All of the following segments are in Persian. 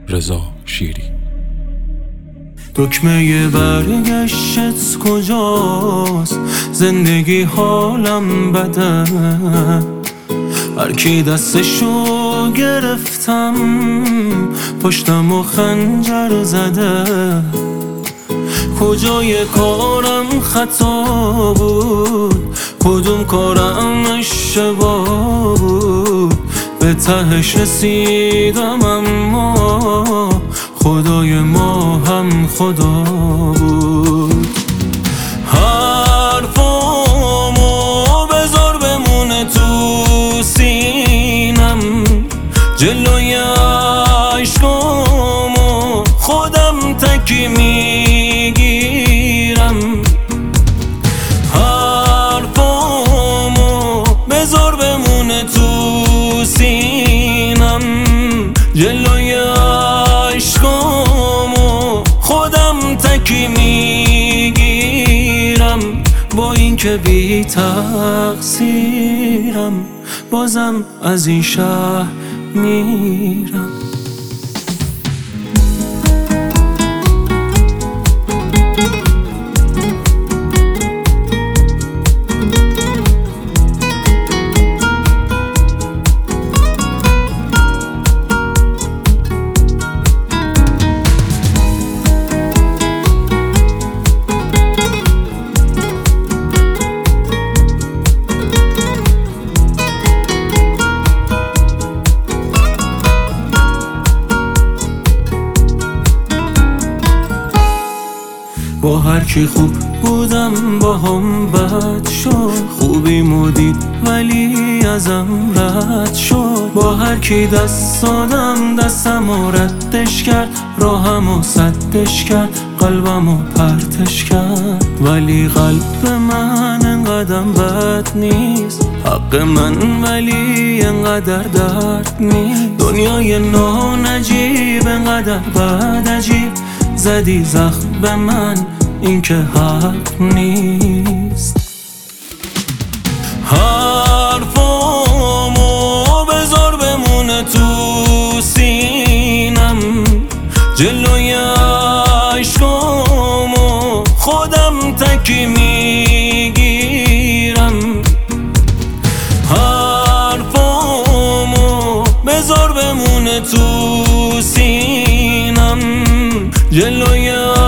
رضا شیری. دکمه برگشتت کجاست؟ زندگی حالم بده، هر کی دستشو گرفتم پشتم و خنجر زده. کجای کارم خطا بود؟ کدوم کارم اشتباه بود؟ به تهش رسیدم اما خدای ما هم خدا بود. حرفامو بذار بمونه تو سینم، جلوی عشقامو خودم تکی میگیرم. حرفامو بذار بمونه تو سینم، جلوی عشقامو خودم تکی میگیرم. با این که بی تقصیرم بازم از این شهر میرم. با هر کی خوب بودم با هم بد شد، خوبی مدید ولی ازم رد شد. با هر کی دست دادم دستم و ردش کرد، راهم و سدش کرد، قلبم و پرتش کرد. ولی قلب من انقدر بد نیست، حق من ولی انقدر درد نیست. دنیای نجیب انقدر بد عجیب، زدی زخم به من این که حق نیست. حرفامو بذار بمونه تو سینم، جلوی عشقامو خودم تکی میگیرم. حرفامو بذار بمونه تو سینم، جلوی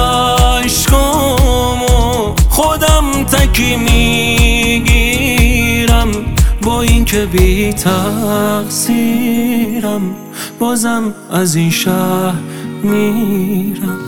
عشقامو خودم تکی میگیرم. با این که بی تقصیرم بازم از این شهر میرم.